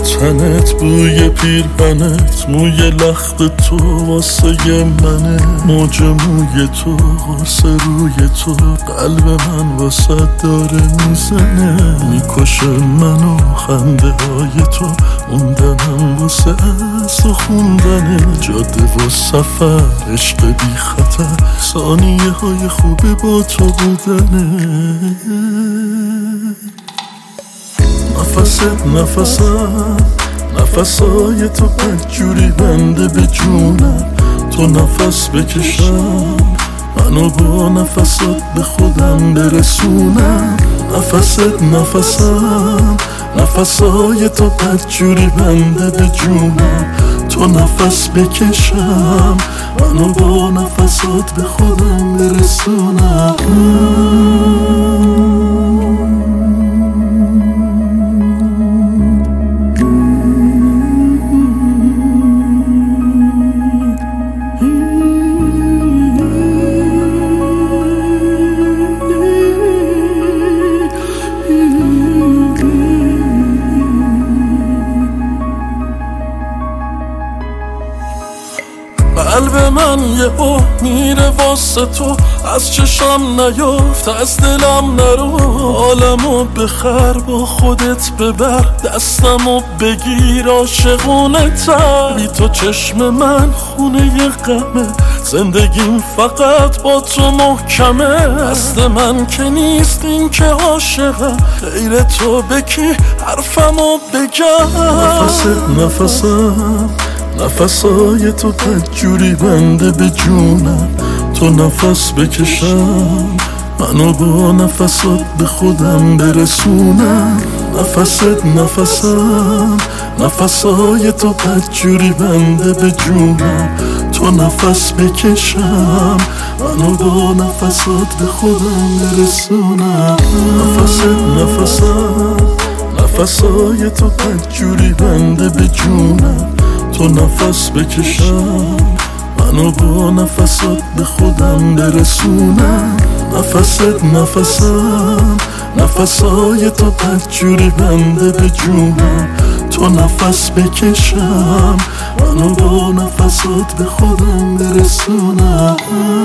تنت، بوی پیرهنت، موی لخت تو واسه منه، موج موی تو، قرص روی تو، قلب من واسه داره میزنه، میکشه منو خنده های تو، موندنم واسه از و خوندنه، جاده و سفر، عشق بی خطر، ثانیه های خوبه با تو بودنه. نفست نفسم، نفسای تو بدجوری بنده به جونم، تو نفس بکشم منو با نفسات به خودم برسونم. نفست نفسم، نفسای تو بدجوری بنده به جونم، تو نفس بکشم منو با نفسات به خودم برسونم. قلب من یه میره واسه تو، از چشم نیافت، از دلم نرو، حالمو بخر با خودت ببر، دستمو بگیر عاشقونه تر، بی تو چشم من خونه ی غمه، زندگیم فقط با تو محکمه، دست من که نیست این که عاشقم، غیر تو بکی حرفمو بگم. نفست نفسم، نفسای تو بدجوری بنده به جونم، تو نفس بکشم منو با نفسات به خودم برسونم. نفست نفسم، نفسای تو بدجوری بنده به جونم، تو نفس بکشم منو با نفسات به خودم برسونم. نفست نفسم، نفسای تو بدجوری بنده به جونم، تو نفس بکشم منو با نفسات به خودم برسونم. نفست نفسم، نفسای تو بدجوری بنده به جونم، تو نفس بکشم منو با نفسات به خودم برسونم.